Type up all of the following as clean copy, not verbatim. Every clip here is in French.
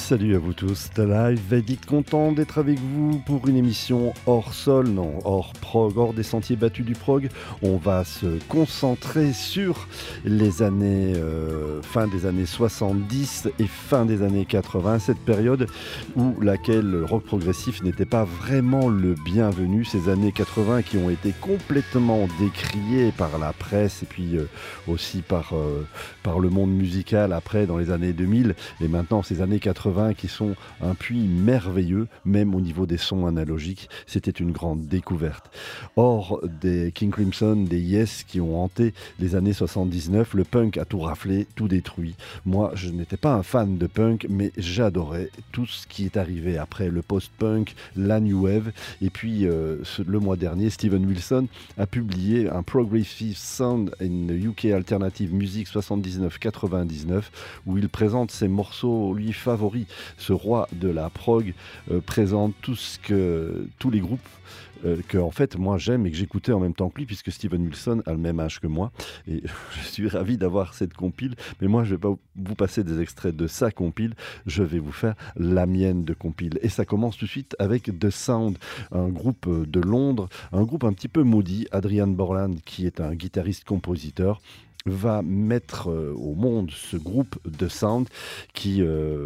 Salut à vous tous, The Live Edit, content d'être avec vous pour une émission hors sol, non, hors prog, hors des sentiers battus du prog. On va se concentrer sur les années, fin des années 70 et fin des années 80, cette période où laquelle le rock progressif n'était pas vraiment le bienvenu, ces années 80 qui ont été complètement décriées par la presse et puis aussi par le monde musical après dans les années 2000 et maintenant ces années 80 qui sont un puits merveilleux, même au niveau des sons analogiques. C'était une grande découverte. Hors des King Crimson, des Yes qui ont hanté les années 79, le punk a tout raflé, tout détruit. Moi, je n'étais pas un fan de punk, mais j'adorais tout ce qui est arrivé après, le post-punk, la new wave. Et puis, le mois dernier, Steven Wilson a publié un Progressive Sound in UK Alternative Music 79-99, où il présente ses morceaux, lui, favoris. Ce roi de la prog présente tous les groupes que en fait moi j'aime et que j'écoutais en même temps que lui, puisque Steven Wilson a le même âge que moi et je suis ravi d'avoir cette compile, mais moi je vais pas vous passer des extraits de sa compile, je vais vous faire la mienne de compile et ça commence tout de suite avec The Sound, un groupe de Londres, un groupe un petit peu maudit. Adrian Borland, qui est un guitariste-compositeur, va mettre au monde ce groupe de Sound qui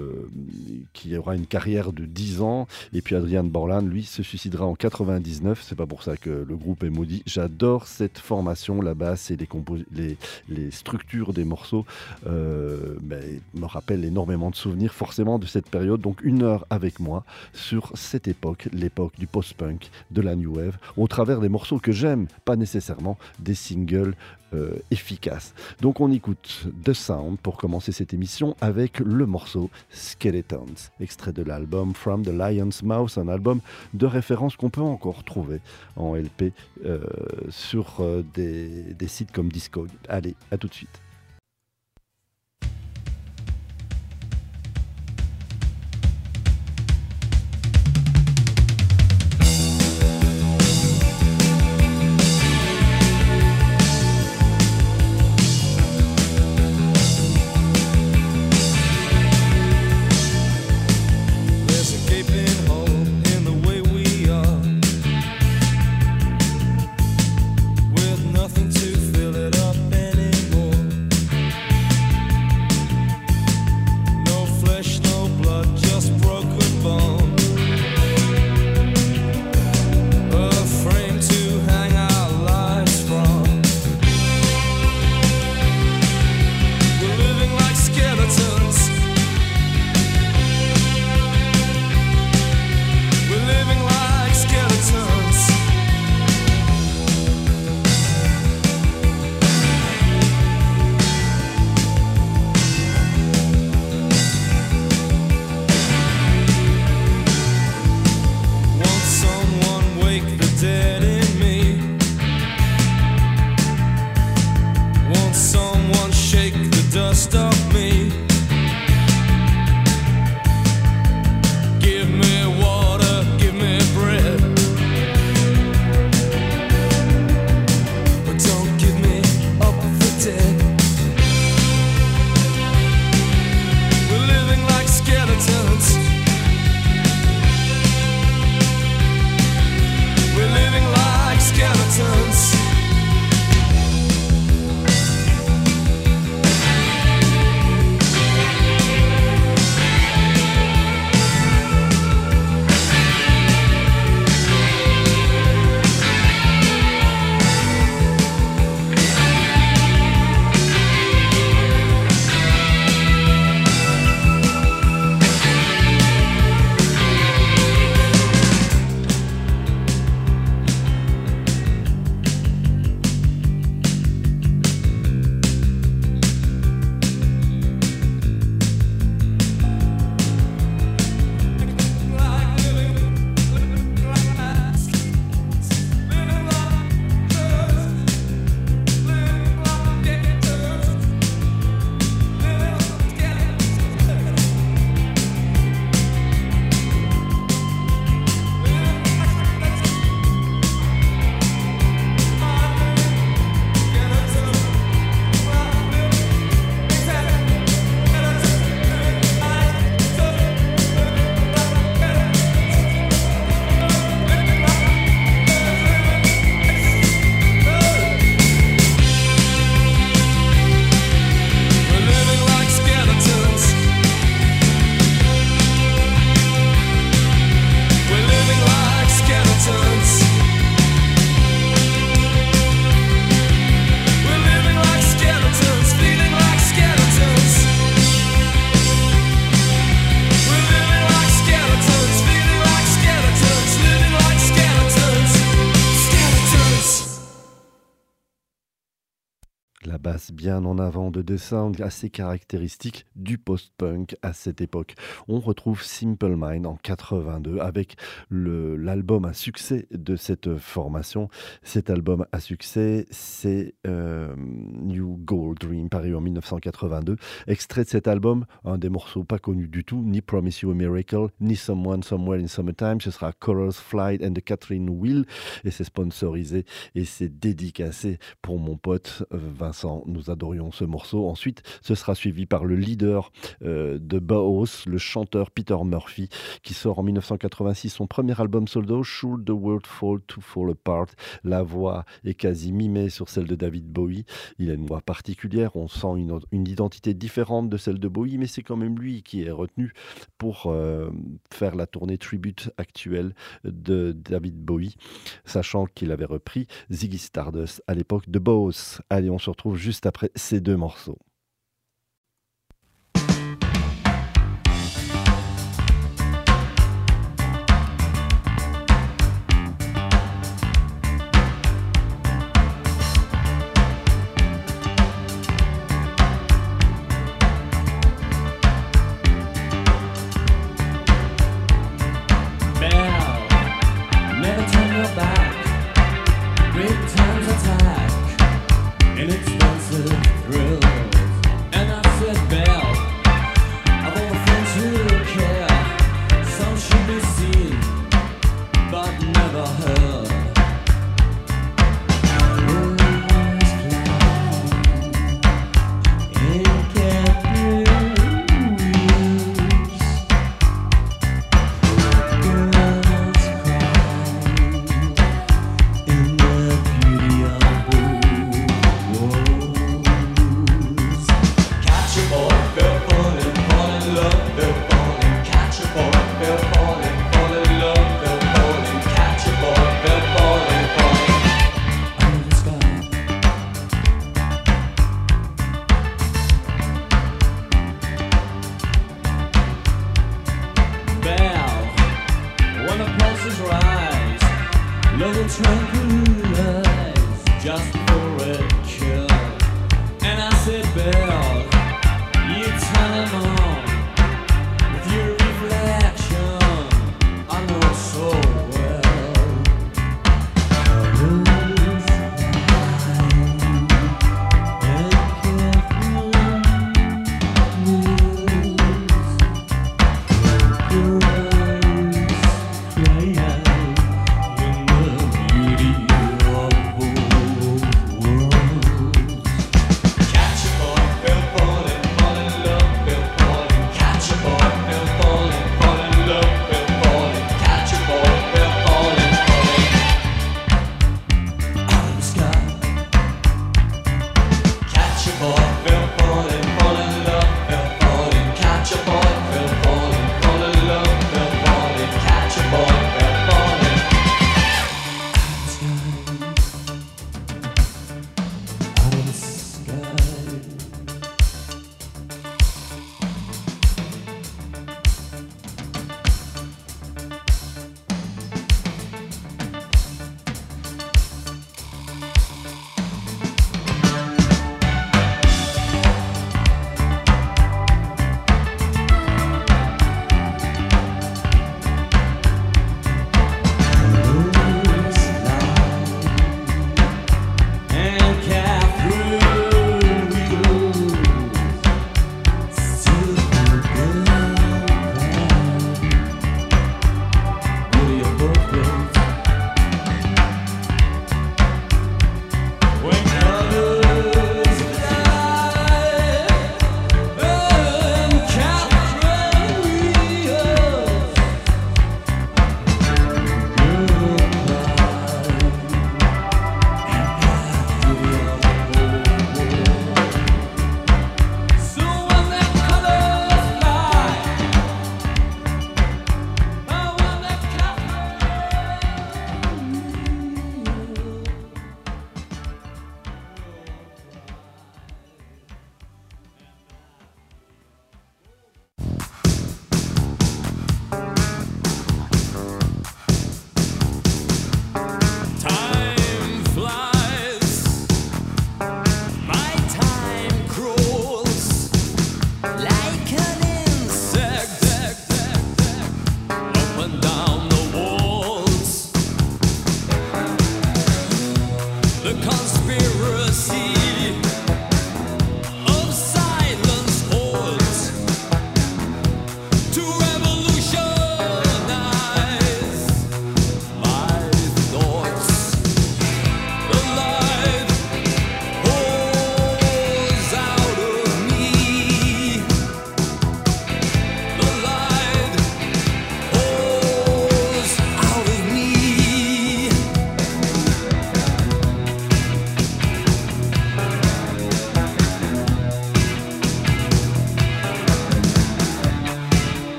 aura une carrière de 10 ans, et puis Adrian Borland lui se suicidera en 99. C'est pas pour ça que le groupe est maudit. J'adore cette formation, la basse et les structures des morceaux me rappellent énormément de souvenirs forcément de cette période. Donc 1 heure avec moi sur cette époque, l'époque du post-punk, de la new wave, au travers des morceaux que j'aime, pas nécessairement des singles efficace. Donc on écoute The Sound pour commencer cette émission avec le morceau Skeletons, extrait de l'album From the Lion's Mouth, un album de référence qu'on peut encore trouver en LP sur des sites comme Discog. Allez, à tout de suite. Nothing to fill it up anymore. basse bien en avant, de deux sounds assez caractéristiques du post-punk à cette époque. On retrouve Simple Mind en 82 avec l'album à succès de cette formation. Cet album à succès, c'est New Gold Dream, paru en 1982. Extrait de cet album, un des morceaux pas connus du tout, ni Promise You a Miracle, ni Someone Somewhere in Summertime. Ce sera Colors Flight and the Catherine Wheel, et c'est sponsorisé et c'est dédicacé pour mon pote Vincent. Nous adorions ce morceau. Ensuite, ce sera suivi par le leader de Bauhaus, le chanteur Peter Murphy, qui sort en 1986 son premier album solo, Should the World Fall to Fall Apart. La voix est quasi mimée sur celle de David Bowie. Il a une voix particulière, on sent une identité différente de celle de Bowie, mais c'est quand même lui qui est retenu pour faire la tournée tribute actuelle de David Bowie, sachant qu'il avait repris Ziggy Stardust à l'époque de Bauhaus. Allez, on se retrouve juste après ces deux morceaux. World.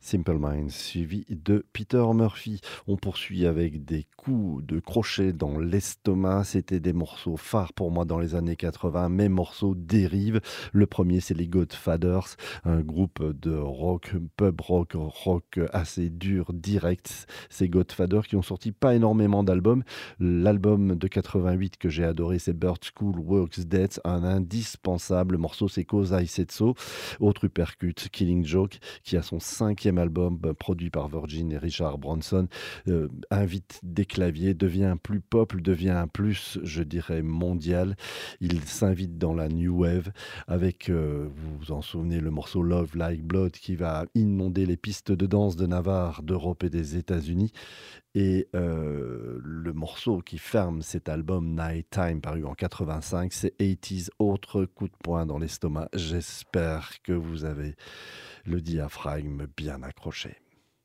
Simple Minds, suivi de Peter Murphy. On poursuit avec des coups de crochet dans l'estomac. C'était des morceaux phares pour moi dans les années 80. Mes morceaux dérivent. Le premier, c'est les Godfathers, un groupe de rock, pub rock assez dur, direct. Ces Godfathers qui ont sorti pas énormément d'albums. L'album de 88 que j'ai adoré, c'est Bird School Works Dead, un indispensable morceau, c'est Cause I Said So. Autre uppercut, Killing Joke, qui a son 5e album produit par Virgin et Richard Branson, invite des claviers, devient plus pop, devient plus, je dirais, mondial. Il s'invite dans la New Wave avec, vous vous en souvenez, le morceau Love Like Blood qui va inonder les pistes de danse de Navarre, d'Europe et des États-Unis. Et le morceau qui ferme cet album Night Time, paru en 85, c'est 80s, autre coup de poing dans l'estomac. J'espère que vous avez le diaphragme bien accroché.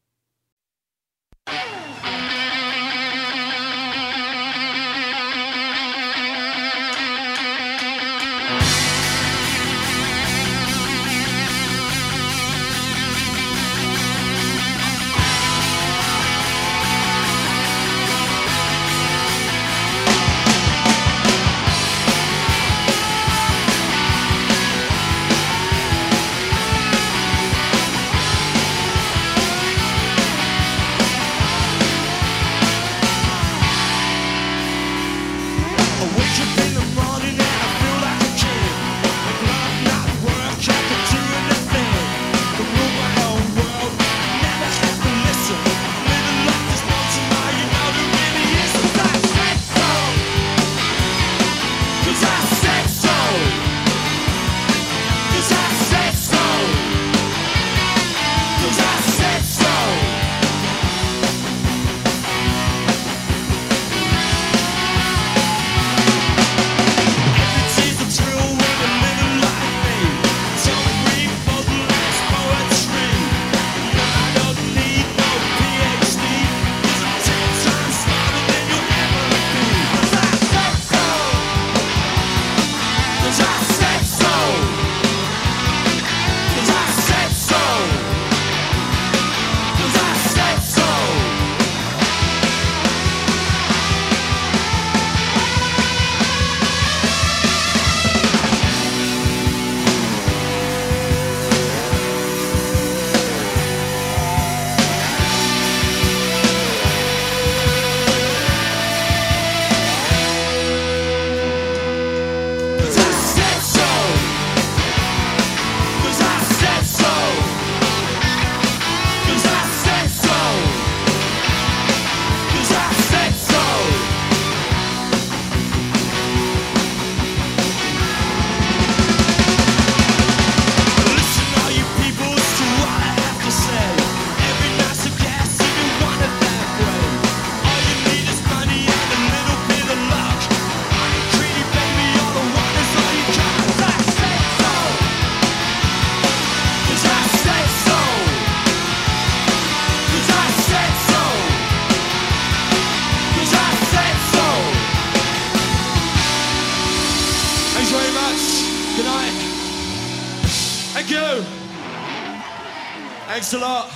Thanks a lot.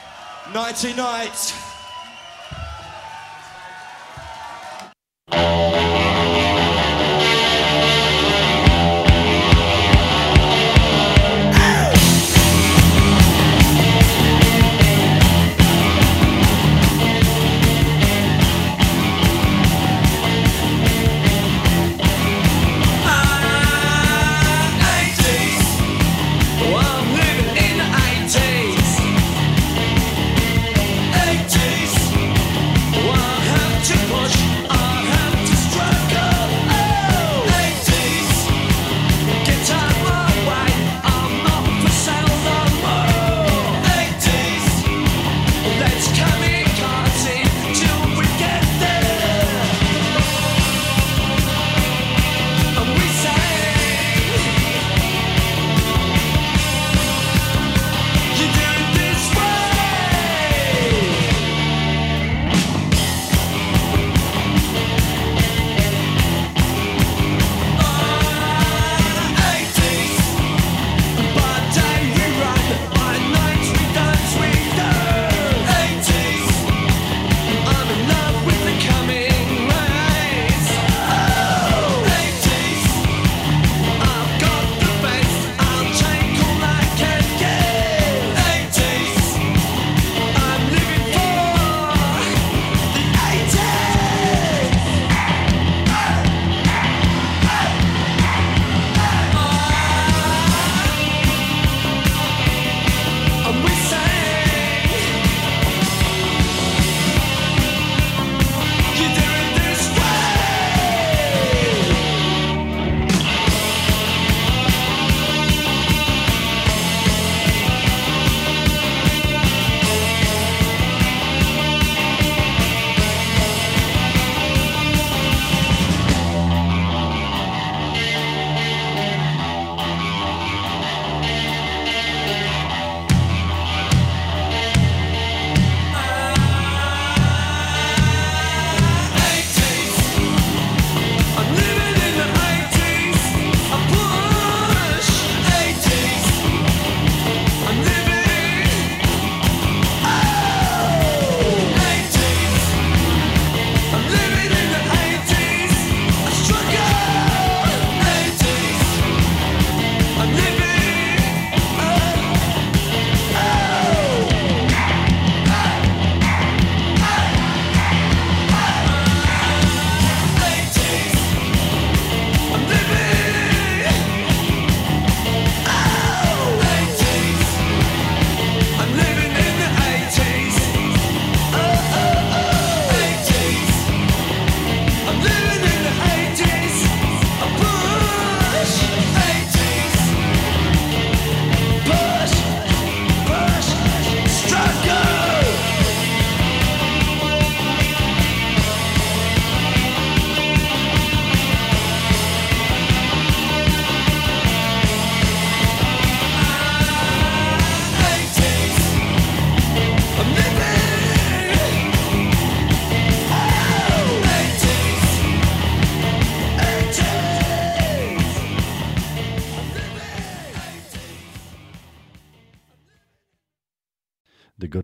Nighty night. I'm living in the 80s.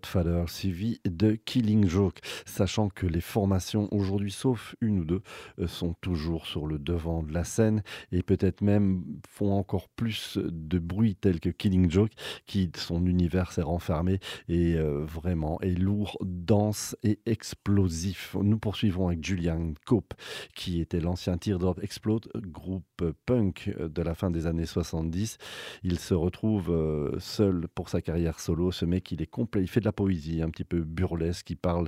Godfather, suivi de Killing Joke. Sachant que les formations aujourd'hui, sauf une ou deux, sont toujours sur le devant de la scène et peut-être même font encore plus de bruit tel que Killing Joke, qui son univers s'est renfermé et vraiment est lourd, dense et explosif. Nous poursuivons avec Julian Cope, qui était l'ancien Teardrop Explode, groupe punk de la fin des années 70. Il se retrouve seul pour sa carrière solo. Ce mec, il est complet, il fait de la poésie un petit peu burlesque, il parle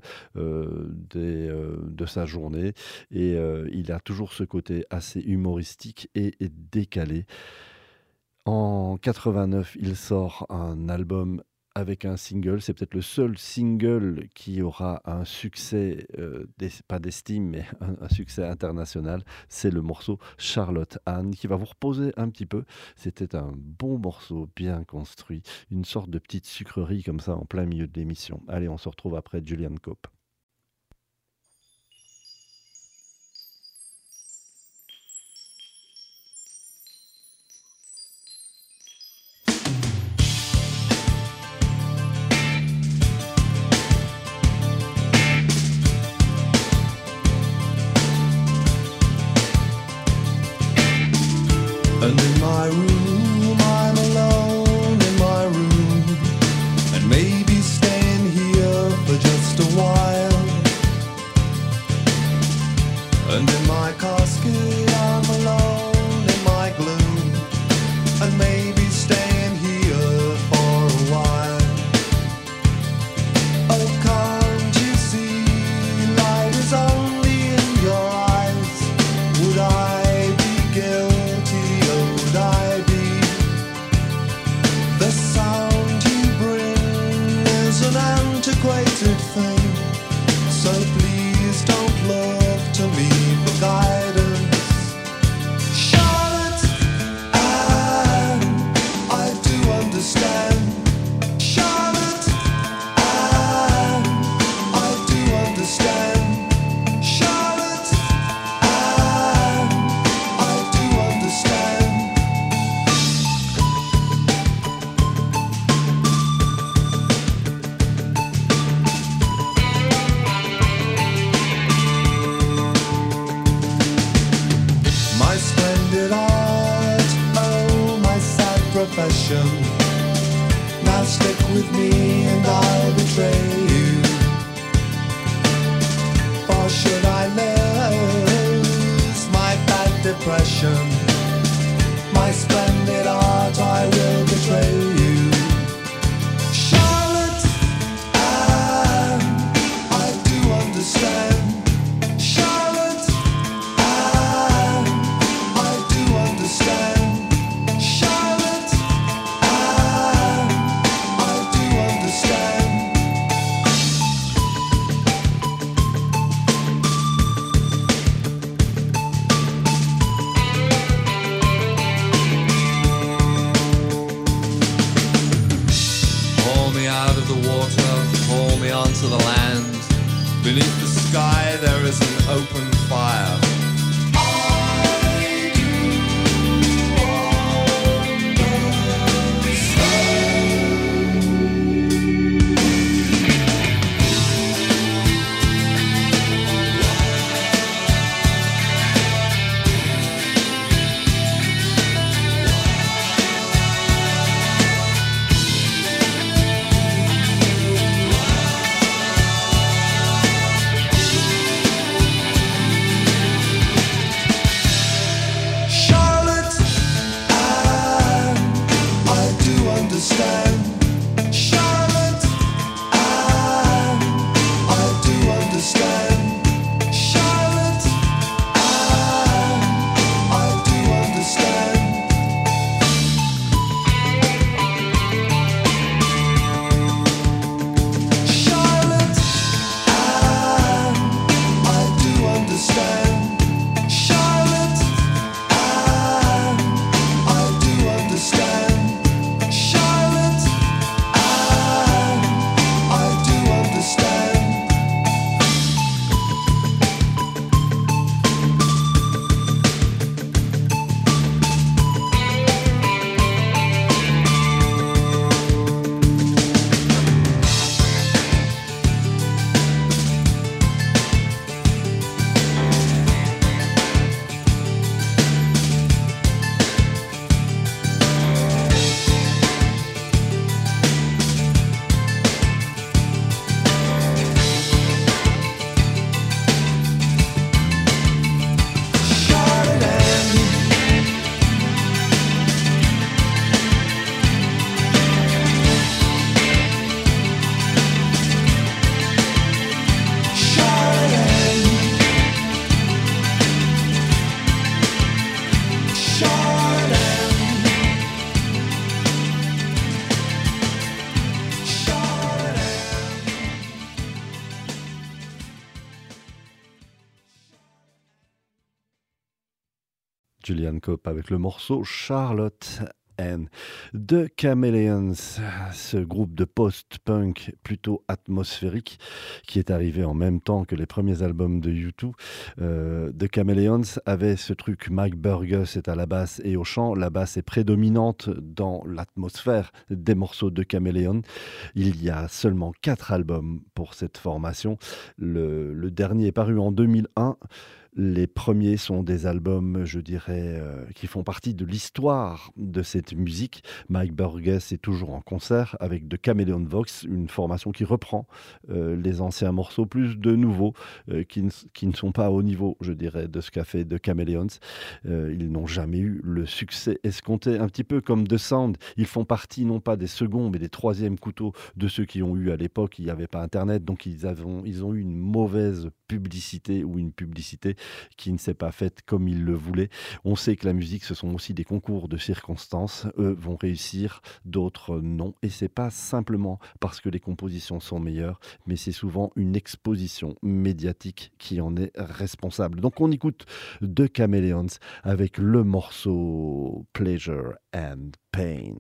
de sa journée et il a toujours ce côté assez humoristique et décalé. En 89, il sort un album avec un single. C'est peut-être le seul single qui aura un succès, pas d'estime, mais un succès international. C'est le morceau Charlotte Anne qui va vous reposer un petit peu. C'était un bon morceau, bien construit, une sorte de petite sucrerie comme ça en plein milieu de l'émission. Allez, on se retrouve après Julian Cope. And in my room, I'm alone in my room, and maybe staying here for just a while. And in my casket, I'm alone in my gloom, and maybe staying here for a while. Oh, can't you see, light is only in your eyes? Would I be guilty? Would I be? The sound you bring is an antiquated thing, so please don't look to me for guidance. Charlotte, I do understand. Charlotte, I do understand. Charlotte, I do understand. My splendid art, oh my sad profession. Now stick with me and I'll betray you. For should I lose my bad depression, my splendid art, I will betray you. Charlotte, I do understand. Charlotte, I do understand. Charlotte, I do understand. Haul me out of the water, haul me onto the land. Beneath the sky there is an open fire. Julian Cope avec le morceau Charlotte and The Chameleons, ce groupe de post-punk plutôt atmosphérique qui est arrivé en même temps que les premiers albums de U2. The Chameleons avait ce truc, Mike Burgess est à la basse et au chant. La basse est prédominante dans l'atmosphère des morceaux de Chameleons. Il y a seulement 4 albums pour cette formation. Le dernier est paru en 2001. Les premiers sont des albums, je dirais, qui font partie de l'histoire de cette musique. Mike Burgess est toujours en concert avec The Chameleon Vox, une formation qui reprend les anciens morceaux, plus de nouveaux, qui ne sont pas au niveau, je dirais, de ce qu'a fait The Chameleons. Ils n'ont jamais eu le succès escompté, un petit peu comme The Sound. Ils font partie non pas des seconds, mais des troisièmes couteaux de ceux qui ont eu à l'époque. Il n'y avait pas Internet, donc ils ont eu une mauvaise publicité ou une publicité qui ne s'est pas faite comme ils le voulaient. On sait que la musique, ce sont aussi des concours de circonstances. Eux vont réussir, d'autres non. Et c'est pas simplement parce que les compositions sont meilleures, mais c'est souvent une exposition médiatique qui en est responsable. Donc on écoute The Chameleons avec le morceau Pleasure and Pain.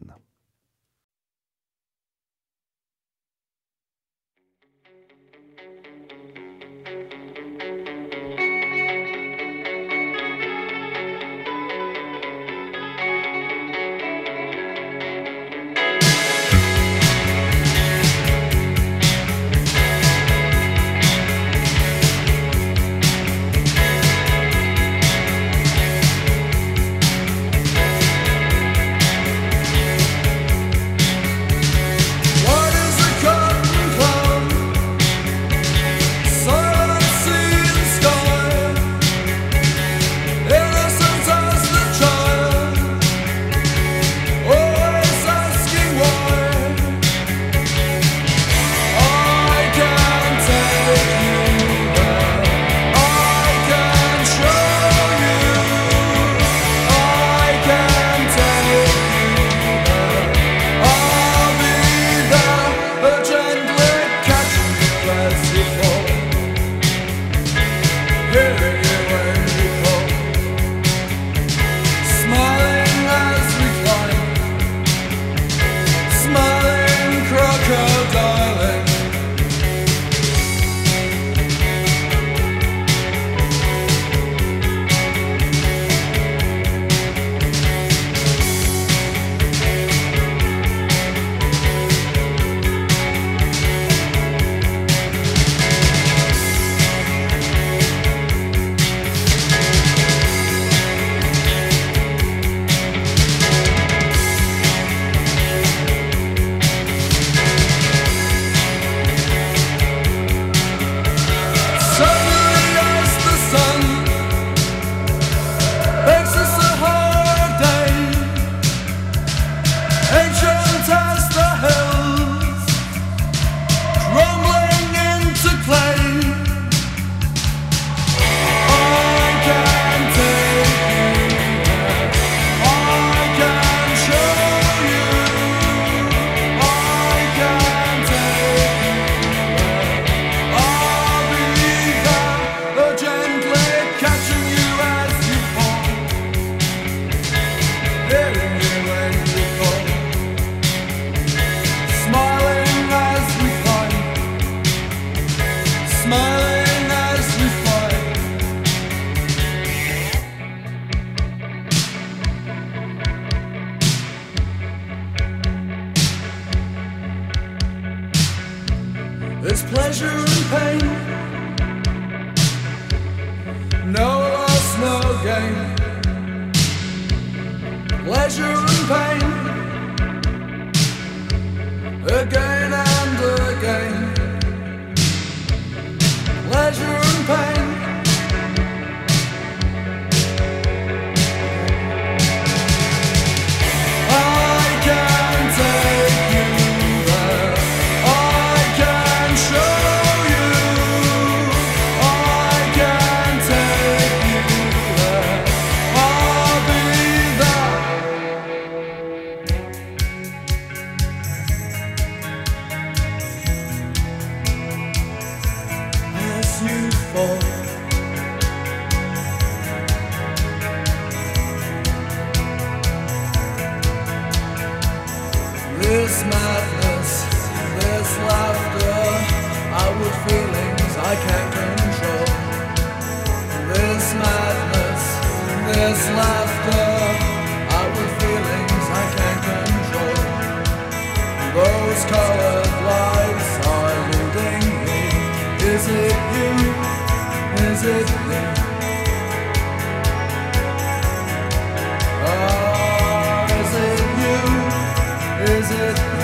There's pleasure and pain, no loss, no gain. Pleasure and pain, again and again. Pleasure and pain. endless laughter out with feelings I can't control. Those colored lights are eluding me. Is it you? Is it me? Oh, is it you? Is it me?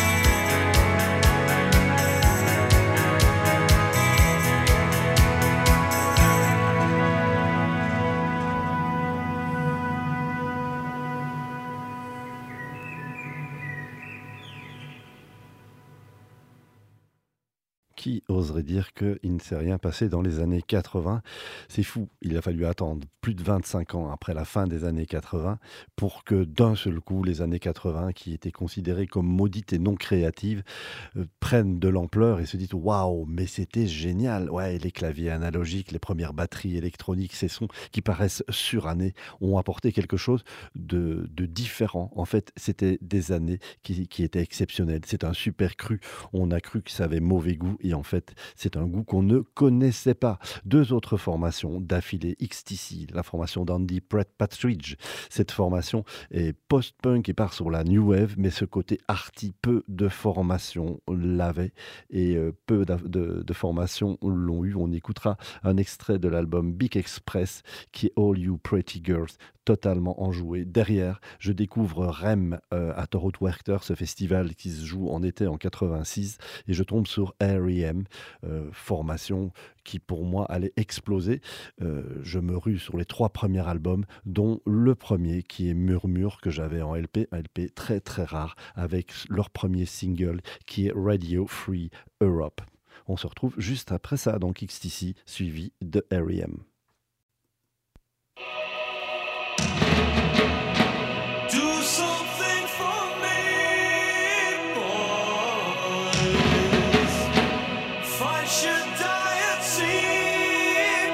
Qui oserait dire qu'il ne s'est rien passé dans les années 80 ? C'est fou, il a fallu attendre plus de 25 ans après la fin des années 80 pour que d'un seul coup, les années 80, qui étaient considérées comme maudites et non créatives, prennent de l'ampleur et se disent « Waouh, mais c'était génial !» Ouais, les claviers analogiques, les premières batteries électroniques, ces sons qui paraissent surannés, ont apporté quelque chose de différent. En fait, c'était des années qui étaient exceptionnelles. C'est un super cru. On a cru que ça avait mauvais goût et en fait, c'est un goût qu'on ne connaissait pas. Deux autres formations d'affilée, XTC, la formation d'Andy Partridge. Cette formation est post-punk et part sur la new wave, mais ce côté arty, peu de formations l'avaient et peu de formations l'ont eu. On écoutera un extrait de l'album Big Express qui est All You Pretty Girls, totalement enjoué. Derrière, je découvre REM à Torhout Werchter, ce festival qui se joue en été en 86, et je tombe sur R.E.M., formation qui pour moi allait exploser. Je me rue sur les 3 premiers albums, dont le premier qui est Murmure, que j'avais en LP, un LP très très rare, avec leur premier single qui est Radio Free Europe. On se retrouve juste après ça, donc XTC, suivi de R.E.M. Do something for me, boys. Fight should die at sea,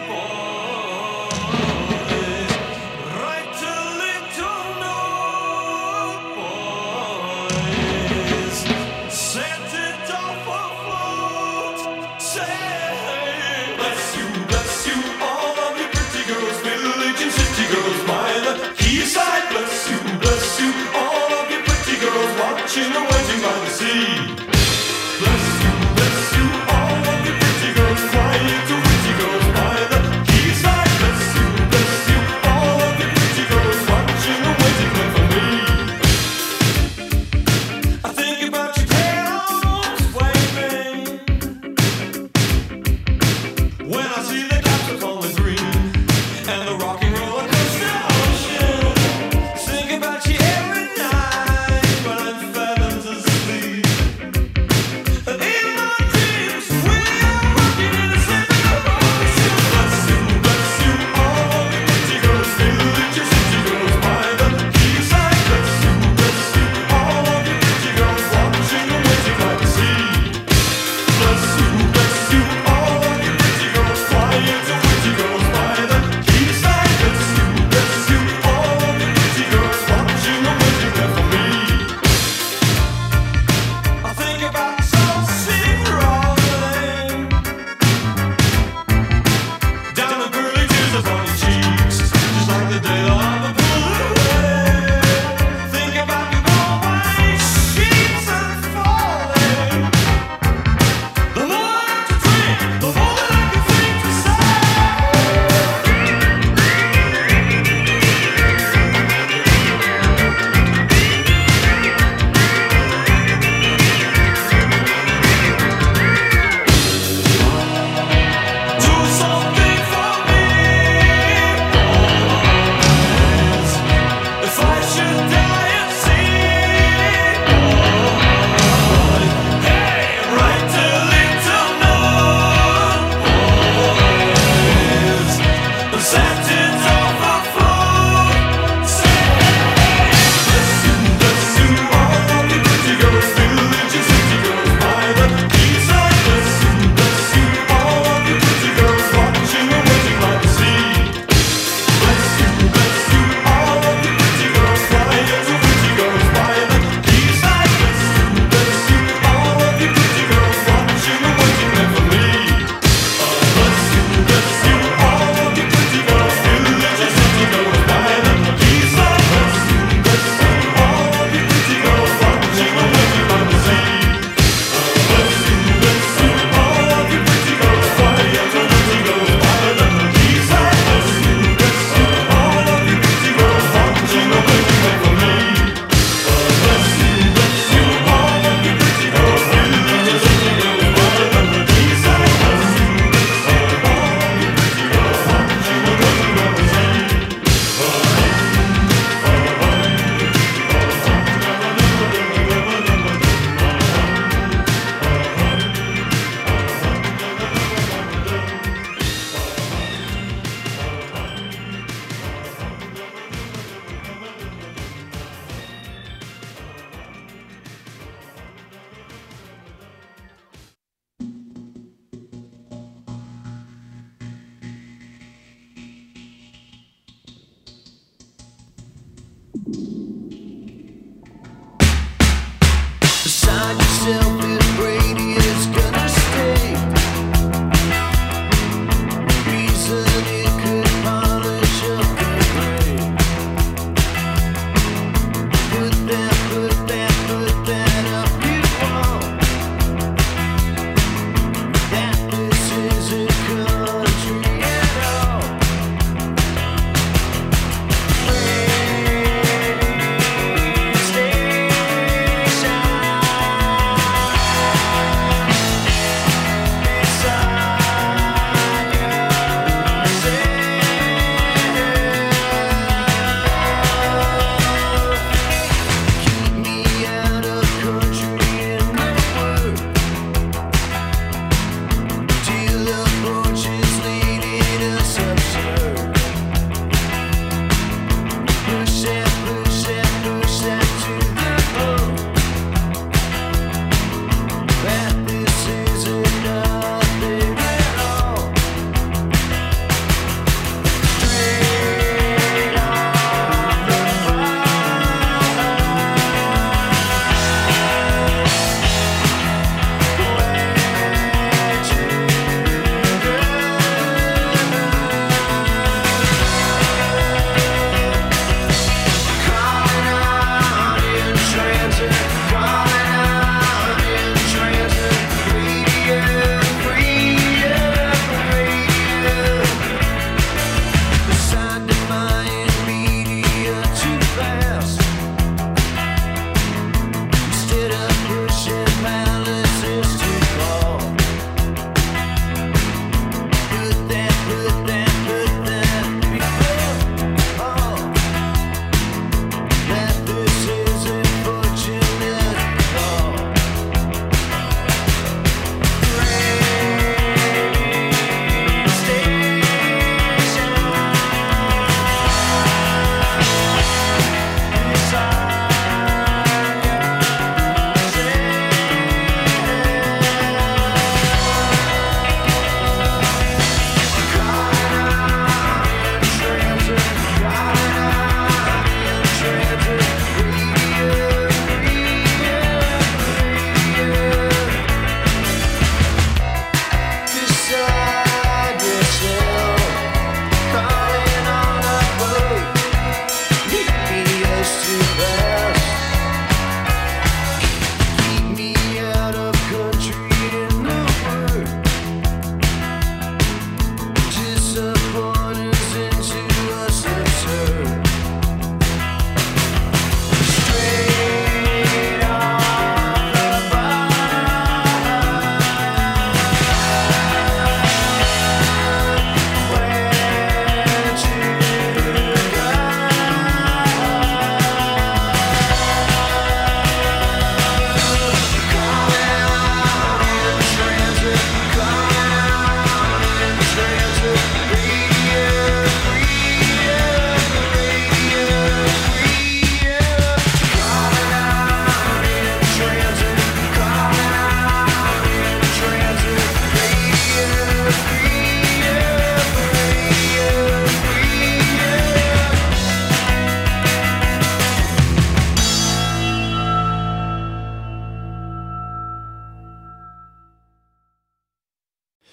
boys. Write a little note, boys. Set it off afloat. Say, bless you, all of you pretty girls, village and city girls, by the quayside. Bless you, all of you pretty girls watching or waiting by the sea. Bless you, all of you pretty girls, quiet to pretty girls by the quayside. Bless you, all of you pretty girls watching or waiting for me. I think about your tails waving.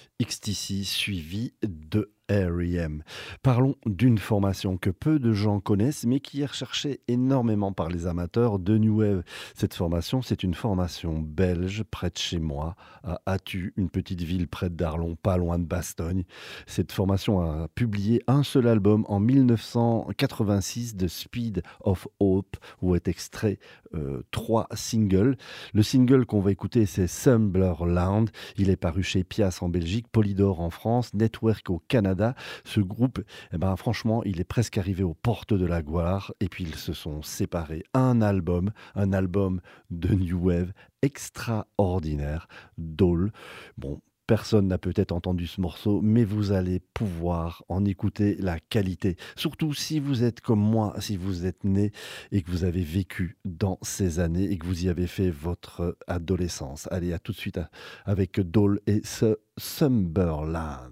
XTC suivi de R.E.M. Parlons d'une formation que peu de gens connaissent, mais qui est recherchée énormément par les amateurs de New Wave. Cette formation, c'est une formation belge, près de chez moi, à Attu, une petite ville près d'Arlon, pas loin de Bastogne. Cette formation a publié un seul album en 1986, The Speed of Hope, où est extrait 3 singles. Le single qu'on va écouter, c'est Summerland. Il est paru chez Pias en Belgique, Polydor en France, Network au Canada. Ce groupe, franchement, il est presque arrivé aux portes de la gloire et puis ils se sont séparés. Un album de New Wave extraordinaire, Doll. Bon, personne n'a peut-être entendu ce morceau, mais vous allez pouvoir en écouter la qualité. Surtout si vous êtes comme moi, si vous êtes né et que vous avez vécu dans ces années et que vous y avez fait votre adolescence. Allez, à tout de suite avec Doll et ce Summerland.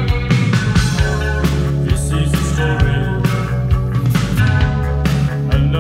This is a story, a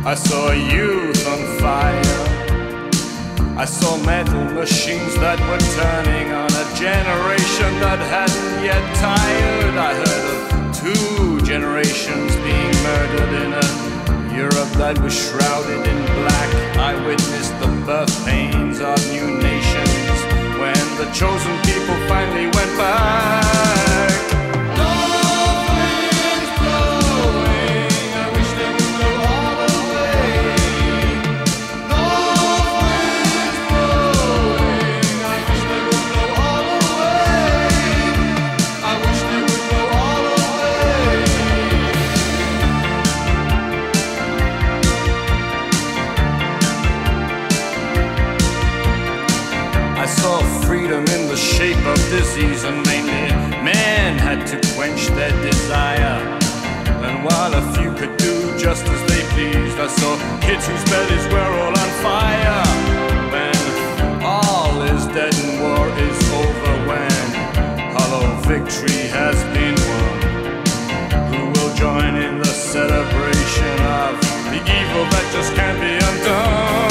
I saw youth on fire. I saw metal machines that were turning on a generation that hadn't yet tired. I heard of 2 generations being murdered in a Europe that was shrouded in black. I witnessed the birth pains of new nations when the chosen people finally went back. North winds blowing, I wish they would blow all away. North winds blowing, I wish they would blow all away. I wish they would blow all away. I saw freedom in the shape of disease, and mainly men had to quench their desire. And while a few could do just as they pleased, I saw kids whose bellies were all on fire. When all is dead and war is over, when hollow victory has been won, who will join in the celebration of the evil that just can't be undone?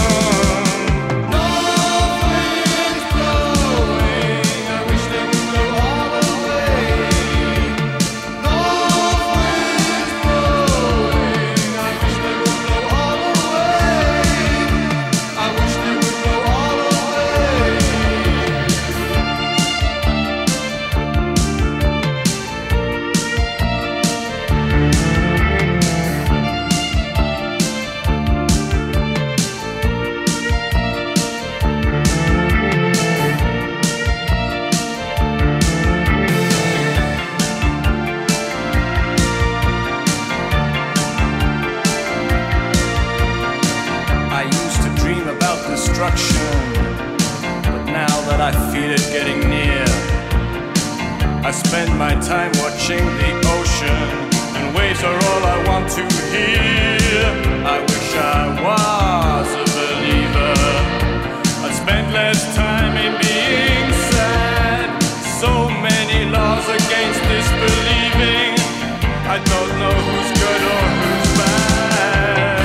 But now that I feel it getting near, I spend my time watching the ocean, and waves are all I want to hear. I wish I was a believer. I'd spend less time in being sad. So many laws against disbelieving. I don't know who's good or who's bad.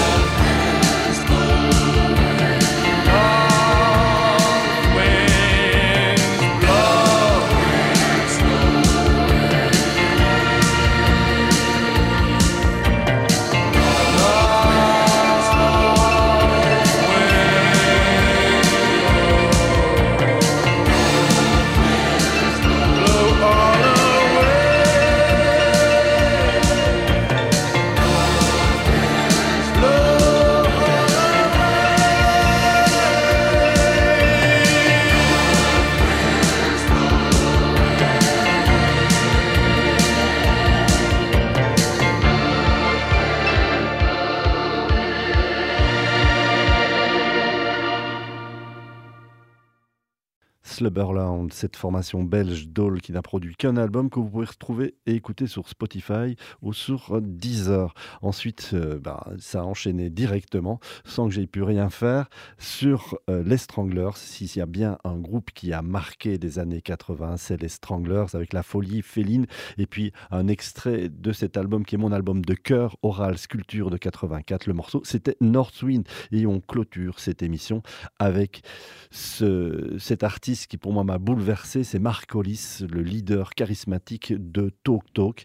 Slumberland, cette formation belge d'Hall qui n'a produit qu'un album que vous pouvez retrouver et écouter sur Spotify ou sur Deezer. Ensuite, ça a enchaîné directement, sans que j'aie pu rien faire, sur les Stranglers. S'il y a bien un groupe qui a marqué les années 80, c'est les Stranglers, avec la folie féline. Et puis un extrait de cet album qui est mon album de cœur, Oral Sculpture de 84. Le morceau, c'était Northwind. Et on clôture cette émission avec cet artiste qui pour moi m'a bouleversé, c'est Mark Hollis, le leader charismatique de Talk Talk.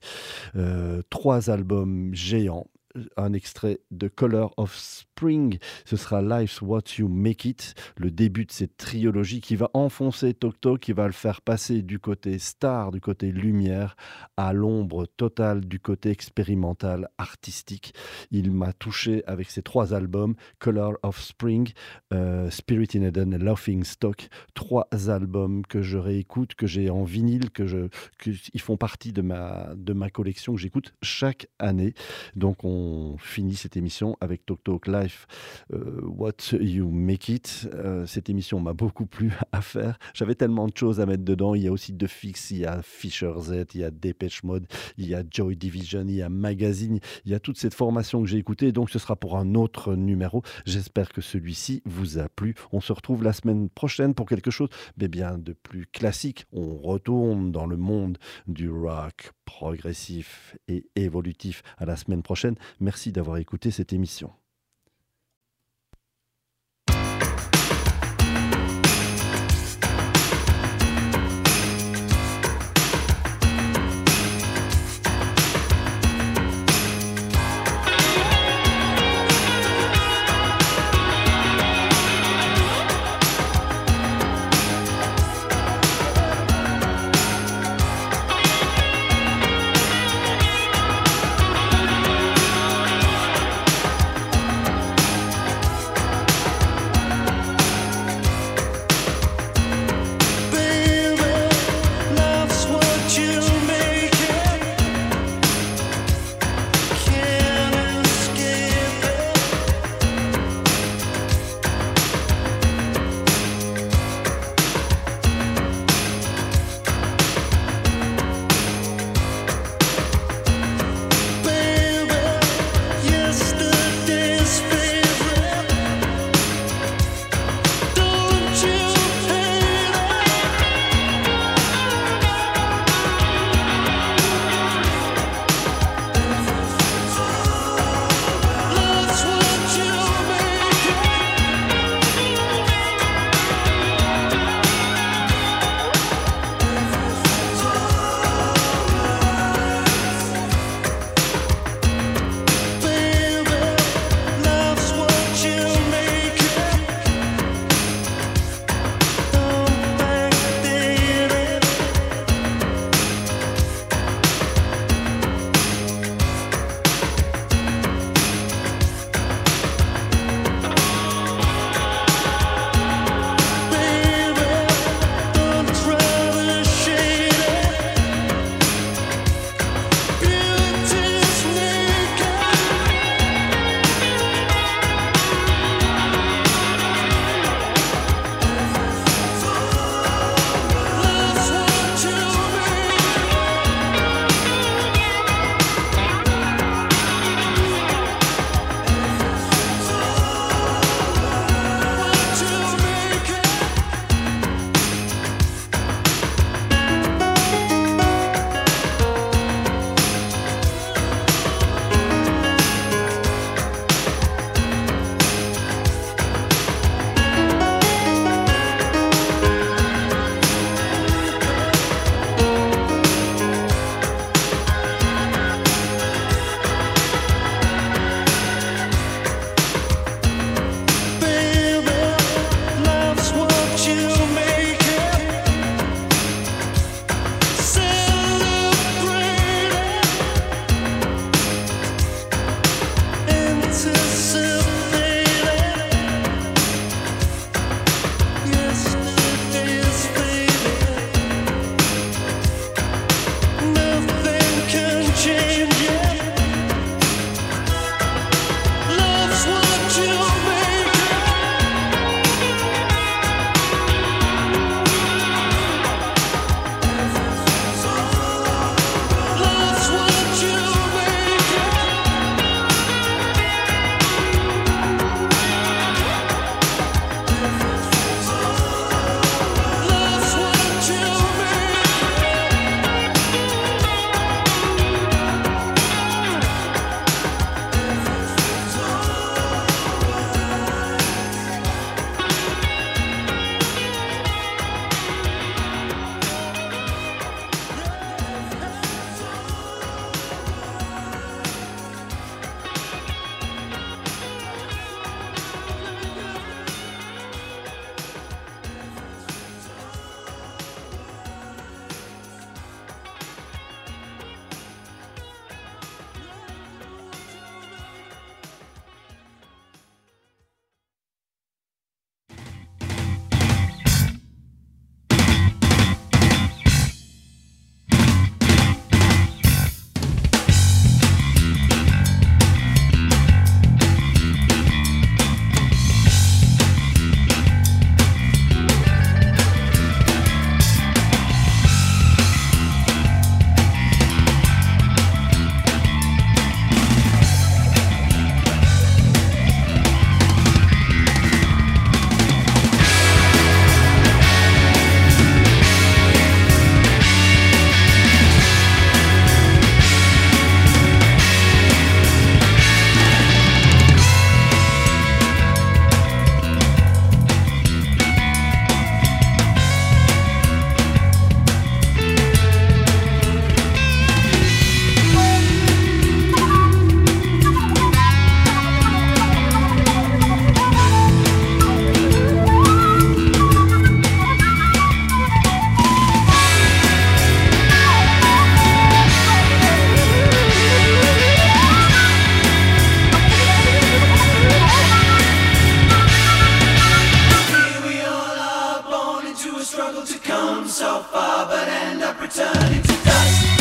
3 albums géants. Un extrait de Color of Spring, ce sera Life's What You Make It, le début de cette trilogie qui va enfoncer Talk Talk, qui va le faire passer du côté star, du côté lumière, à l'ombre totale du côté expérimental, artistique. Il m'a touché avec ces 3 albums, Color of Spring, Spirit in Eden et Laughing Stock, 3 albums que je réécoute, que j'ai en vinyle, ils font partie de ma collection que j'écoute chaque année. Donc on finit cette émission avec Talk Talk Life, What You Make It. Cette émission m'a beaucoup plu à faire. J'avais tellement de choses à mettre dedans. Il y a aussi The Fix, il y a Fisher Z, il y a Depeche Mode, il y a Joy Division, il y a Magazine. Il y a toute cette formation que j'ai écoutée. Donc ce sera pour un autre numéro. J'espère que celui-ci vous a plu. On se retrouve la semaine prochaine pour quelque chose mais bien de plus classique. On retourne dans le monde du rock progressif et évolutif. À la semaine prochaine. Merci d'avoir écouté cette émission. struggle to come so far, but end up returning to dust.